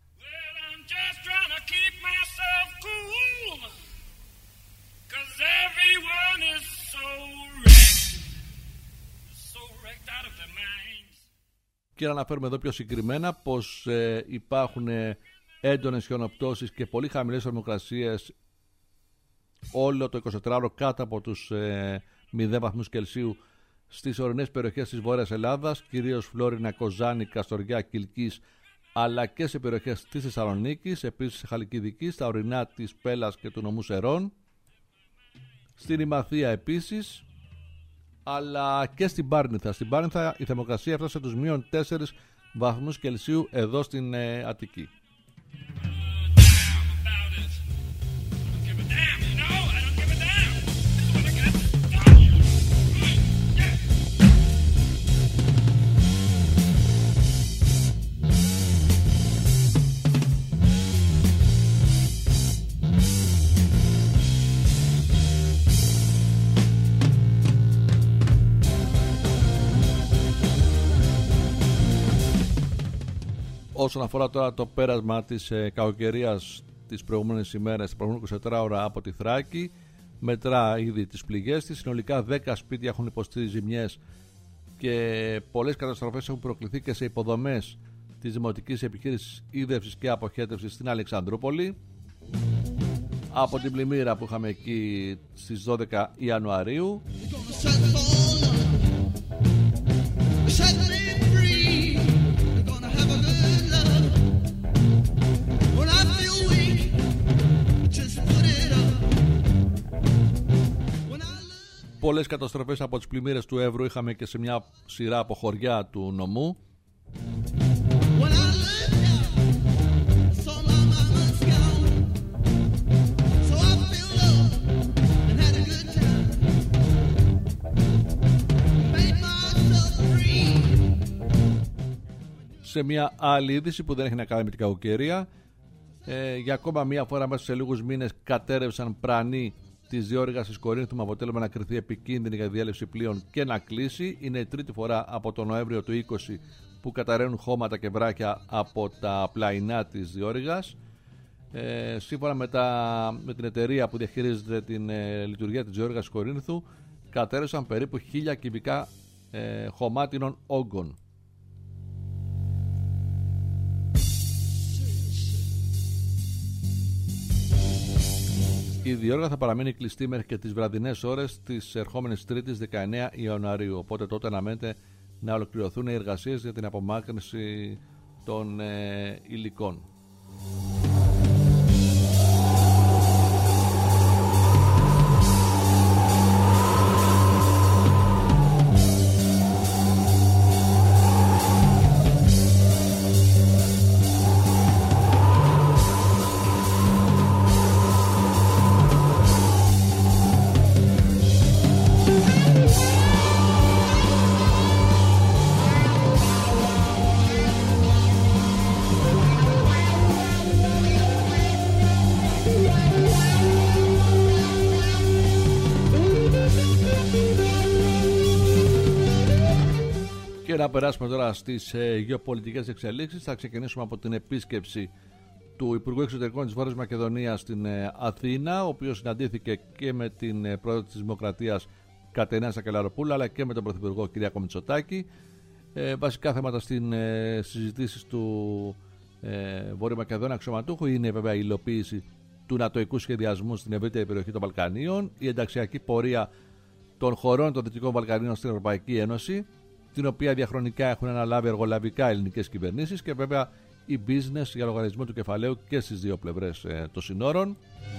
Και να αναφέρουμε εδώ πιο συγκεκριμένα πως ε, υπάρχουν ε, έντονες χιονοπτώσεις και πολύ χαμηλές θερμοκρασίες όλο το εικοσιτετράωρο κάτω από τους ε, μηδέν βαθμούς Κελσίου στις ορεινές περιοχές της Βόρειας Ελλάδας, κυρίως Φλόρινα, Κοζάνη, Καστοριά, Κιλκής, αλλά και σε περιοχές της Θεσσαλονίκης, επίσης σε Χαλκιδική, στα ορεινά της Πέλας και του νομού Σερών, στην Ημαθία επίσης, αλλά και στην Πάρνηθα. Στην Πάρνηθα η θερμοκρασία έφτασε τους μείον τέσσερις βαθμούς Κελσίου εδώ στην ε, Αττική. Όσον αφορά τώρα το πέρασμα της ε, κακοκαιρίας τις προηγούμενες ημέρες, τα προηγούμενα είκοσι τέσσερις ώρα από τη Θράκη, μετρά ήδη τις πληγές της. Συνολικά δέκα σπίτια έχουν υποστεί ζημιές και πολλές καταστροφές έχουν προκληθεί και σε υποδομές της Δημοτικής Επιχείρησης Ίδρευσης και Αποχέτευσης στην Αλεξανδρούπολη. Από την πλημμύρα που είχαμε εκεί στις δώδεκα Ιανουαρίου, πολλές καταστροφές από τις πλημμύρες του Εύρου είχαμε και σε μια σειρά από χωριά του νομού. Σε μια άλλη είδηση που δεν έχει να κάνει με την κακοκαιρία, ε, για ακόμα μία φορά μέσα σε λίγους μήνες κατέρευσαν πρανοί της διόρυγας της Κορίνθου, με αποτέλεσμα να κριθεί επικίνδυνη για διέλευση πλοίων και να κλείσει. Είναι η τρίτη φορά από τον Νοέμβριο του είκοσι που καταρραίνουν χώματα και βράχια από τα πλαϊνά της διόρυγας. Ε, σύμφωνα με, τα, με την εταιρεία που διαχειρίζεται την ε, λειτουργία της Γεώργιας Κορίνθου, κατέρευσαν περίπου χίλια κυβικά ε, χωμάτινων όγκων. Η Διόργα θα παραμείνει κλειστή μέχρι και τις βραδινές ώρες της ερχόμενης Τρίτης δεκαεννέα Ιανουαρίου, οπότε τότε αναμένεται να ολοκληρωθούν οι εργασίες για την απομάκρυνση των ε, υλικών. Και να περάσουμε τώρα στις ε, γεωπολιτικές εξελίξεις. Θα ξεκινήσουμε από την επίσκεψη του Υπουργού Εξωτερικών της Βόρειας Μακεδονίας στην ε, Αθήνα, ο οποίος συναντήθηκε και με την ε, πρόεδρο της Δημοκρατίας Κατερίνα Σακελαροπούλου, αλλά και με τον Πρωθυπουργό Κυριάκο Μητσοτάκη. Ε, βασικά θέματα στην ε, συζητήσεις του ε, Βόρειο Μακεδόνα αξιωματούχου είναι βέβαια η υλοποίηση του νατοϊκού σχεδιασμού στην ευρύτερη περιοχή των Βαλκανίων, η ενταξιακή πορεία των χωρών των Δυτικών Βαλκανίων στην Ευρωπαϊκή Ένωση, την οποία διαχρονικά έχουν αναλάβει εργολαβικά ελληνικές κυβερνήσεις, και βέβαια η business για λογαριασμό του κεφαλαίου και στις δύο πλευρές ε, των συνόρων.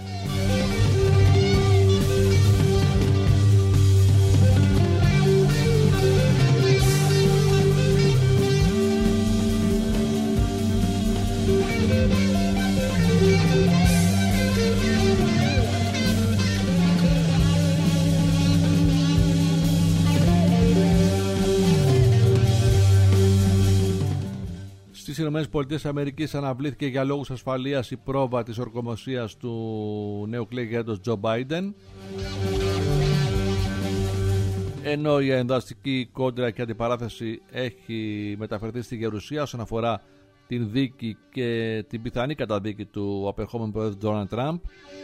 Στις ΗΠΑ αναβλήθηκε για λόγους ασφαλείας η πρόβα της ορκομοσίας του νέου κλέγεντος Τζο Μπάιντεν, ενώ η ενδοαστική κόντρα και αντιπαράθεση έχει μεταφερθεί στη Γερουσία όσον αφορά την δίκη και την πιθανή καταδίκη του απερχόμενου πρόεδρου Ντόναλντ Τραμπ.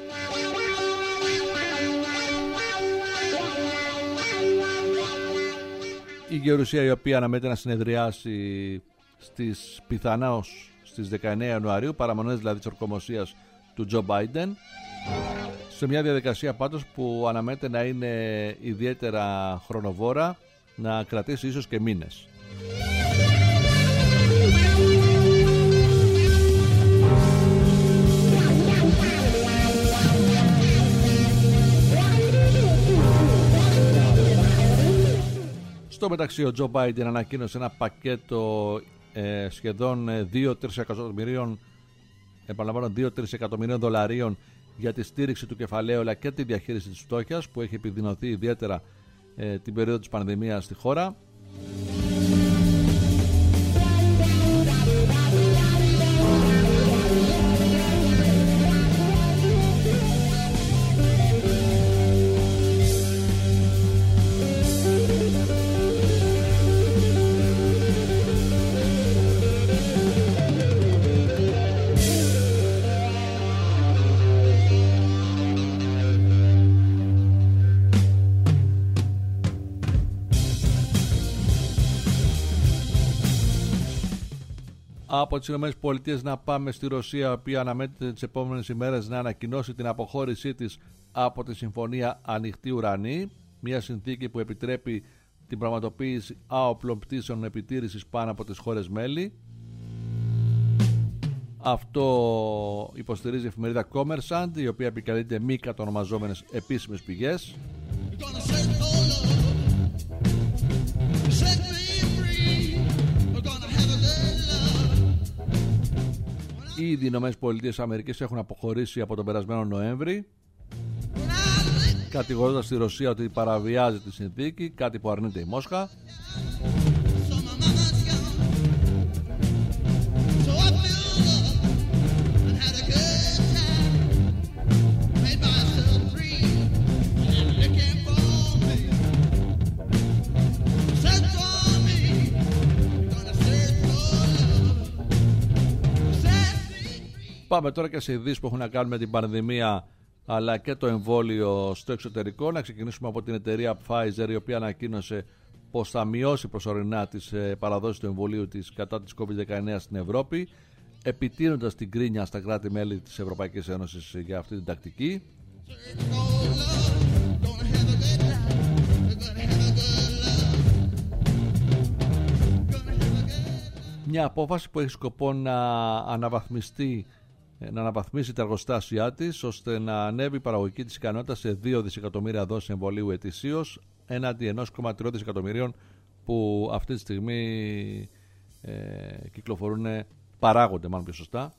Η Γερουσία, η οποία αναμένεται να συνεδριάσει στις πιθανώς στις δεκαεννέα Ιανουαρίου, παραμονές δηλαδή της ορκομοσίας του Τζο Μπάιντεν, σε μια διαδικασία πάντως που αναμένεται να είναι ιδιαίτερα χρονοβόρα, να κρατήσει ίσως και μήνες. Στο μεταξύ, ο Τζο Μπάιντεν ανακοίνωσε ένα πακέτο ε, σχεδόν δύο με τρία εκατομμυρίων, επαναλαμβάνω δύο με τρία εκατομμυρίων δολαρίων για τη στήριξη του κεφαλαίου αλλά και τη διαχείριση της φτώχειας, που έχει επιδεινωθεί ιδιαίτερα ε, την περίοδο της πανδημίας στη χώρα. Από τις ΗΠΑ να πάμε στη Ρωσία, η οποία αναμένεται τις επόμενες ημέρες να ανακοινώσει την αποχώρησή της από τη Συμφωνία Ανοιχτή Ουρανή, μια συνθήκη που επιτρέπει την πραγματοποίηση άοπλων πτήσεων επιτήρησης πάνω από τις χώρες μέλη. Αυτό υποστηρίζει η εφημερίδα Kommersant, η οποία επικαλείται μη κατονομαζόμενες επίσημες πηγές. Ήδη οι Ηνωμένες Πολιτείες Αμερικής έχουν αποχωρήσει από τον περασμένο Νοέμβρη, κατηγορώντας τη Ρωσία ότι παραβιάζει τη συνθήκη, κάτι που αρνείται η Μόσχα. Πάμε τώρα και σε ειδήσεις που έχουν να κάνουν με την πανδημία αλλά και το εμβόλιο στο εξωτερικό. Να ξεκινήσουμε από την εταιρεία Pfizer, η οποία ανακοίνωσε πως θα μειώσει προσωρινά τις παραδόσεις του εμβολίου της κατά της κόβιντ δεκαεννέα στην Ευρώπη, επιτείνοντας την κρίνια στα κράτη-μέλη της Ευρωπαϊκής Ένωσης για αυτή την τακτική. Μια απόφαση που έχει σκοπό να αναβαθμιστεί, να αναβαθμίσει τα εργοστάσια της, ώστε να ανέβει η παραγωγική της ικανότητα σε δύο δισεκατομμύρια δόσεις εμβολίου ετησίως, έναντι ενό κόμμα τρία δισεκατομμυρίων που αυτή τη στιγμή ε, κυκλοφορούν, παράγονται μάλλον πιο σωστά.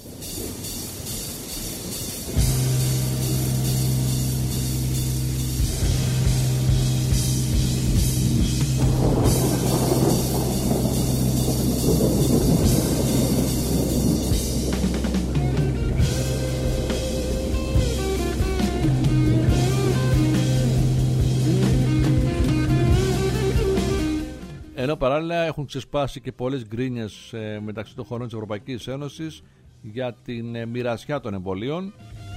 Ενώ παράλληλα έχουν ξεσπάσει και πολλές γκρίνιες ε, μεταξύ των χωρών της Ευρωπαϊκής Ένωσης για την ε, μοιρασιά των εμβολίων.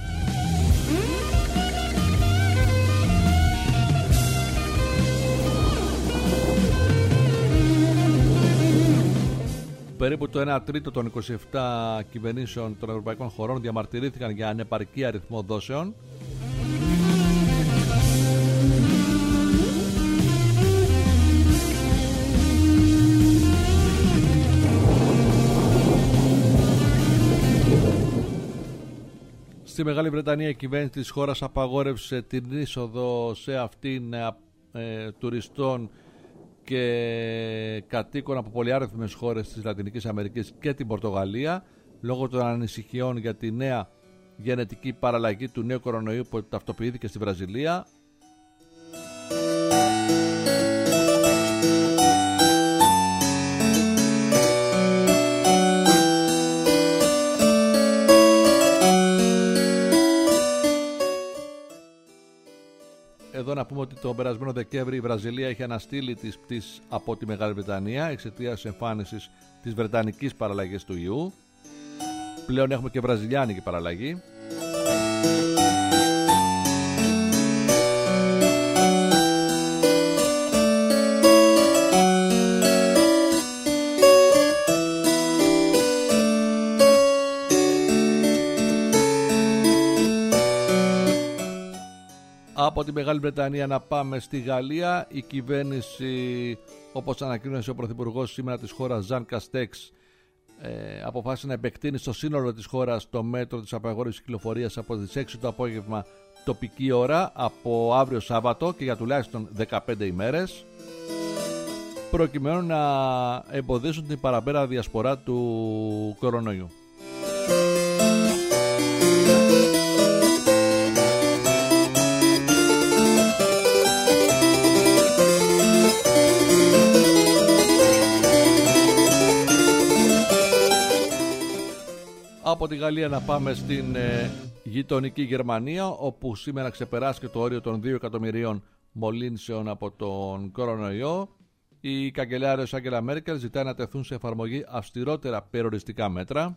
Περίπου το ένα τρίτο των είκοσι επτά κυβερνήσεων των ευρωπαϊκών χωρών διαμαρτυρήθηκαν για ανεπαρκή αριθμό δόσεων. Στη Μεγάλη Βρετανία η κυβέρνηση της χώρας απαγόρευσε την είσοδο σε αυτήν ε, τουριστών και κατοίκων από πολυάριθμες χώρες της Λατινικής Αμερικής και την Πορτογαλία, λόγω των ανησυχιών για τη νέα γενετική παραλλαγή του νέου κορονοϊού που ταυτοποιήθηκε στη Βραζιλία. Εδώ να πούμε ότι τον περασμένο Δεκέμβρη η Βραζιλία είχε αναστείλει τις πτήσεις από τη Μεγάλη Βρετανία εξαιτίας εμφάνισης της βρετανικής παραλλαγής του ιού. Πλέον έχουμε και βραζιλιάνικη παραλλαγή. Από τη Μεγάλη Βρετανία να πάμε στη Γαλλία. Η κυβέρνηση, όπως ανακοίνωσε ο Πρωθυπουργός σήμερα της χώρας, Ζαν Καστέξ, ε, αποφάσισε να επεκτείνει στο σύνολο της χώρας το μέτρο της απαγόρευσης κυκλοφορίας από τις έξι το απόγευμα τοπική ώρα από αύριο Σάββατο και για τουλάχιστον δεκαπέντε ημέρες, προκειμένου να εμποδίσουν την παραπέρα διασπορά του κορονοϊού. Από τη Γαλλία να πάμε στην ε, γειτονική Γερμανία, όπου σήμερα ξεπεράστηκε το όριο των δύο εκατομμυρίων μολύνσεων από τον κορονοϊό. Η καγκελάριος Άγγελα Μέρκελ ζητάει να τεθούν σε εφαρμογή αυστηρότερα περιοριστικά μέτρα.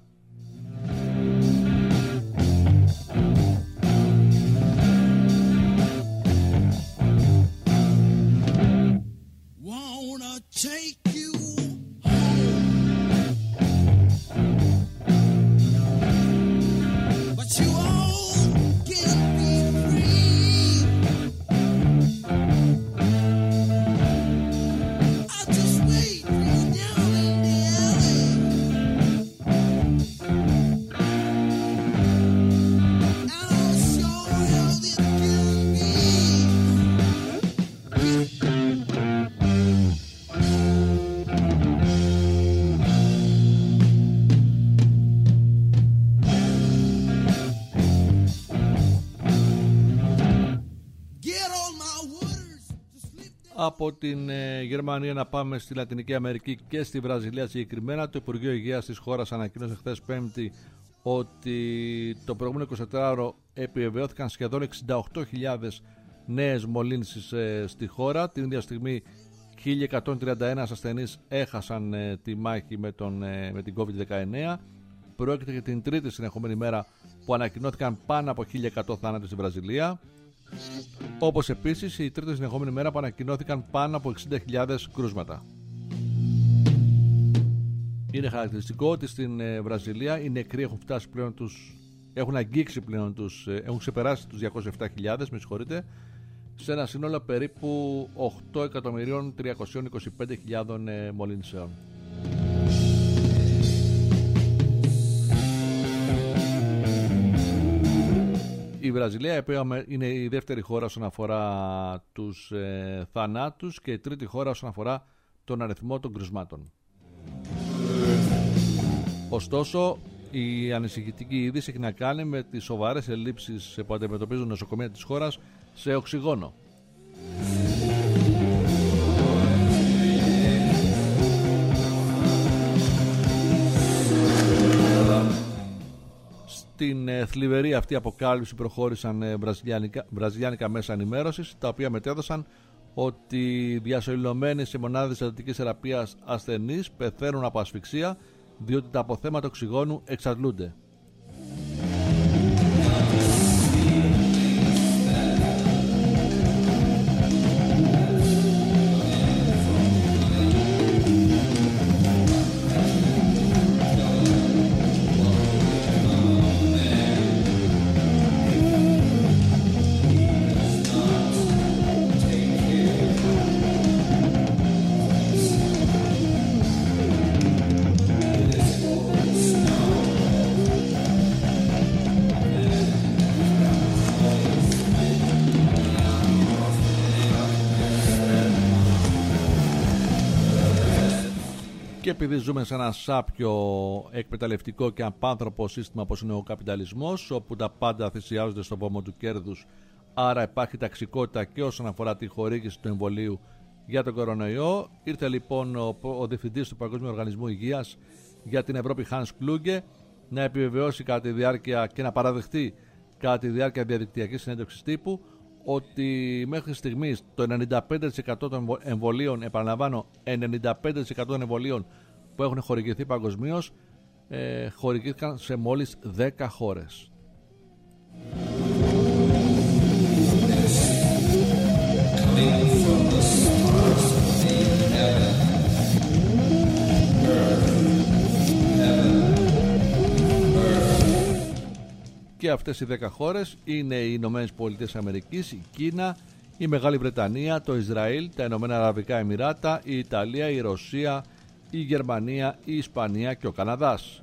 Από την ε, Γερμανία να πάμε στη Λατινική Αμερική και στη Βραζιλία συγκεκριμένα. Το Υπουργείο Υγείας της χώρας ανακοίνωσε χθες Πέμπτη ότι το προηγούμενο εικοσιτετράωρο επιβεβαιώθηκαν σχεδόν εξήντα οκτώ χιλιάδες νέες μολύνσεις ε, στη χώρα. Την ίδια στιγμή χίλια εκατόν τριάντα ένα ασθενείς έχασαν ε, τη μάχη με, τον, ε, με την κόβιντ δεκαεννέα. πρόκειται για την τρίτη συνεχόμενη μέρα που ανακοινώθηκαν πάνω από χίλια εκατό θάνατοι στη Βραζιλία, όπως επίσης η τρίτη συνεχόμενη μέρα που ανακοινώθηκαν πάνω από εξήντα χιλιάδες κρούσματα. Είναι χαρακτηριστικό ότι στην Βραζιλία οι νεκροί έχουν φτάσει πλέον τους, έχουν αγγίξει πλέον τους, έχουν ξεπεράσει τους διακόσιες επτά χιλιάδες, με συγχωρείτε, σε ένα σύνολο περίπου οκτώ εκατομμυρίων τριακόσιες είκοσι πέντε χιλιάδες μολύνσεων. Η Βραζιλία είναι η δεύτερη χώρα όσον αφορά τους ε, θανάτους και η τρίτη χώρα όσον αφορά τον αριθμό των κρουσμάτων. Ωστόσο, η ανησυχητική είδηση έχει να κάνει με τις σοβαρές ελλείψεις που αντιμετωπίζουν νοσοκομεία της χώρας σε οξυγόνο. Στην θλιβερή αυτή αποκάλυψη προχώρησαν βραζιλιάνικα, βραζιλιάνικα μέσα ενημέρωσης, τα οποία μετέδωσαν ότι διασωληνωμένοι σε μονάδες εντατικής θεραπείας ασθενείς πεθαίνουν από ασφυξία διότι τα αποθέματα οξυγόνου εξαντλούνται. Και επειδή ζούμε σε ένα σάπιο εκμεταλλευτικό και απάνθρωπο σύστημα όπως είναι ο καπιταλισμός, όπου τα πάντα θυσιάζονται στο βωμό του κέρδους, άρα υπάρχει ταξικότητα και όσον αφορά τη χορήγηση του εμβολίου για τον κορονοϊό, ήρθε λοιπόν ο, ο διευθυντής του Παγκόσμιου Οργανισμού Υγείας για την Ευρώπη, Hans Kluge, να επιβεβαιώσει κατά τη διάρκεια και να παραδεχτεί κατά τη διάρκεια διαδικτυακής συνέντευξης τύπου ότι μέχρι στιγμής το ενενήντα πέντε τοις εκατό των εμβολίων, επαναλαμβάνω, ενενήντα πέντε τοις εκατό των εμβολίων που έχουν χορηγηθεί παγκοσμίως ε, χορηγήθηκαν σε μόλις δέκα χώρες. Και αυτές οι δέκα χώρες είναι οι Ηνωμένες Πολιτείες Αμερικής, η Κίνα, η Μεγάλη Βρετανία, το Ισραήλ, τα Ηνωμένα Αραβικά Εμιράτα, η Ιταλία, η Ρωσία, η Γερμανία, η Ισπανία και ο Καναδάς.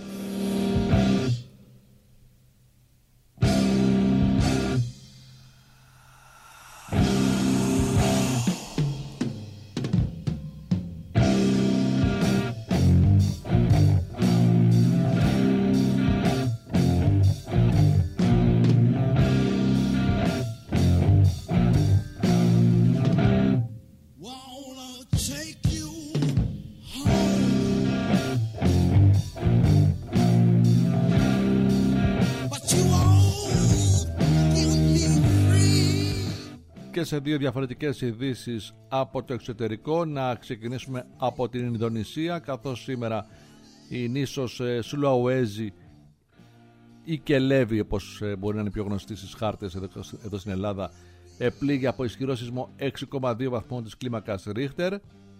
Και σε δύο διαφορετικές ειδήσεις από το εξωτερικό, να ξεκινήσουμε από την Ινδονησία, καθώς σήμερα η νήσος Σουλαουέζι ή Κελέβη, όπως μπορεί να είναι πιο γνωστή στις χάρτες εδώ, εδώ στην Ελλάδα, πλήγει από ισχυρό σεισμό έξι κόμμα δύο βαθμών της κλίμακας Ρίχτερ,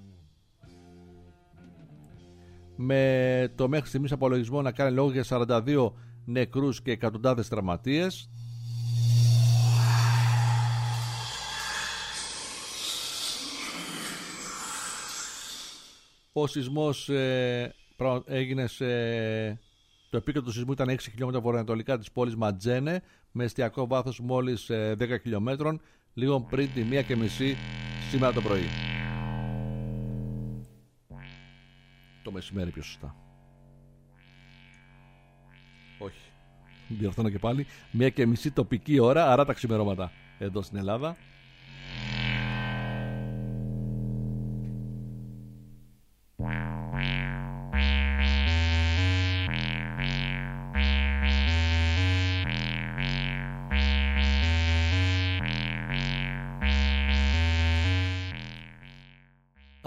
με το μέχρι στιγμής απολογισμό να κάνει λόγο για σαράντα δύο νεκρούς και εκατοντάδες τραυματίες. Ο σεισμός ε, έγινε σε... Το επίκεντρο του σεισμού ήταν έξι χιλιόμετρα βορειοανατολικά της πόλης Ματζένε, με εστιακό βάθος μόλις ε, δέκα χιλιόμετρων, λίγο πριν τη μία και μισή σήμερα το πρωί. Το μεσημέρι πιο σωστά. Όχι. Διορθώνω και πάλι. Μία και μισή τοπική ώρα, άρα τα ξημερώματα εδώ στην Ελλάδα.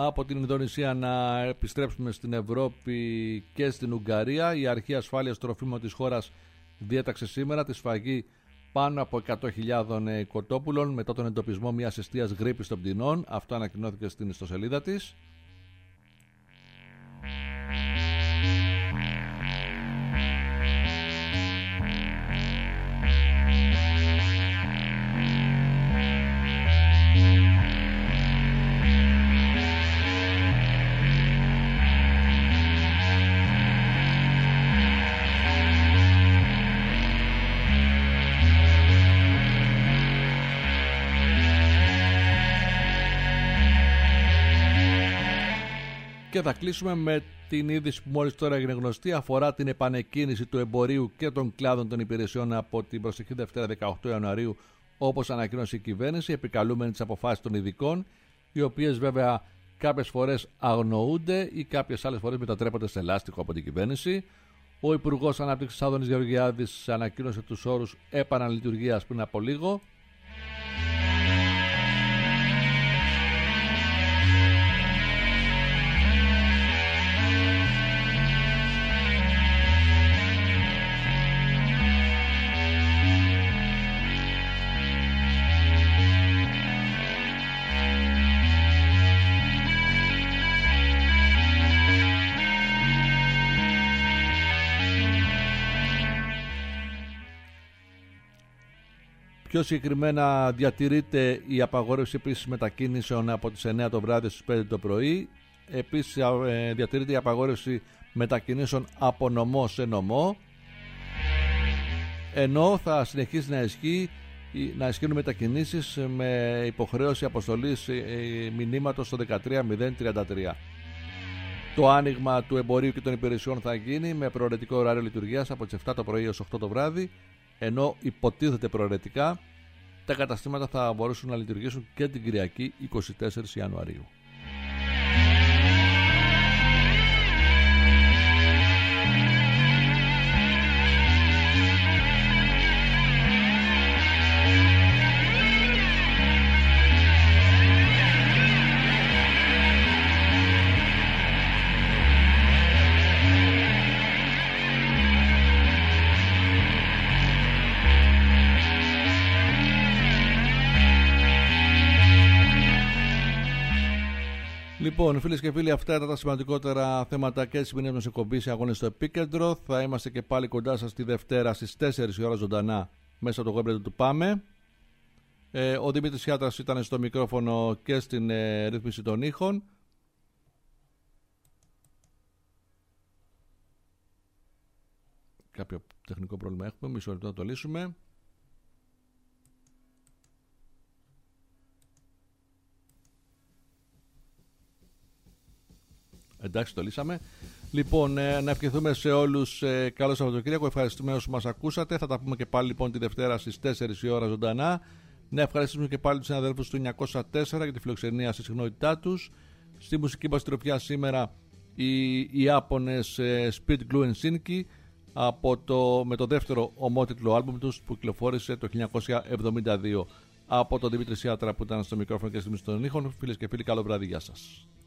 από την Ινδονησία να επιστρέψουμε στην Ευρώπη και στην Ουγγαρία. Η Αρχή Ασφάλειας Τροφίμων της χώρας διέταξε σήμερα τη σφαγή πάνω από εκατό χιλιάδες κοτόπουλων μετά τον εντοπισμό μιας εστίας γρίπης των πτηνών. Αυτό ανακοινώθηκε στην ιστοσελίδα της. Και θα κλείσουμε με την είδηση που μόλις τώρα έγινε γνωστή. Αφορά την επανεκκίνηση του εμπορίου και των κλάδων των υπηρεσιών από την προσεχή Δευτέρα δεκαοκτώ Ιανουαρίου, όπως ανακοίνωσε η κυβέρνηση, επικαλούμενη τις αποφάσεις των ειδικών, οι οποίες βέβαια κάποιες φορές αγνοούνται ή κάποιες άλλες φορές μετατρέπονται σε λάστιχο από την κυβέρνηση. Ο Υπουργός Ανάπτυξης Άδωνης Γεωργιάδης ανακοίνωσε τους όρους επαναλειτουργίας πριν από λίγο. Πιο συγκεκριμένα διατηρείται η απαγόρευση επίσης μετακίνησεων από τις εννιά το βράδυ στις πέντε το πρωί. Επίσης διατηρείται η απαγόρευση μετακινήσεων από νομό σε νομό. Ενώ θα συνεχίσει να ισχύει να ισχύουν μετακινήσεις με υποχρέωση αποστολής μηνύματος στο δεκατρία μηδέν τριάντα τρία. Το άνοιγμα του εμπορίου και των υπηρεσιών θα γίνει με προαιρετικό ωράριο λειτουργίας από τις επτά το πρωί έως οκτώ το βράδυ, ενώ υποτίθεται προαιρετικά τα καταστήματα θα μπορούσαν να λειτουργήσουν και την Κυριακή είκοσι τέσσερις Ιανουαρίου. Λοιπόν, φίλες και φίλοι, αυτά ήταν τα σημαντικότερα θέματα και τη σημερινή μας εκπομπή σε αγώνες στο επίκεντρο. Θα είμαστε και πάλι κοντά σας τη Δευτέρα στις τέσσερις η ώρα ζωντανά μέσα από το web του Πάμε. Ε, ο Δημήτρης Χιάτρας ήταν στο μικρόφωνο και στην ε, ρύθμιση των ήχων. Κάποιο τεχνικό πρόβλημα έχουμε, μισό λεπτό να το λύσουμε. Εντάξει, το λύσαμε. Λοιπόν, ε, να ευχηθούμε σε όλους ε, καλό Σαββατοκύριακο. Ευχαριστούμε όσους μας ακούσατε. Θα τα πούμε και πάλι λοιπόν τη Δευτέρα στις τέσσερις η ώρα ζωντανά. Να ευχαριστήσουμε και πάλι τους συναδέλφους του εννιακόσια τέσσερα για τη φιλοξενία στη συχνότητά τους. Στη μουσική μας τροπιά σήμερα οι Ιάπωνες ε, Speed Glue and Sinki από το, με το δεύτερο ομότιτλο άλμπουμ τους που κυκλοφόρησε το χίλια εννιακόσια εβδομήντα δύο. Από τον Δημήτρη Σιάτρα που ήταν στο μικρόφωνο και στη μουσική των ήχων. Φίλες και φίλοι, καλό βράδυ, γεια σας.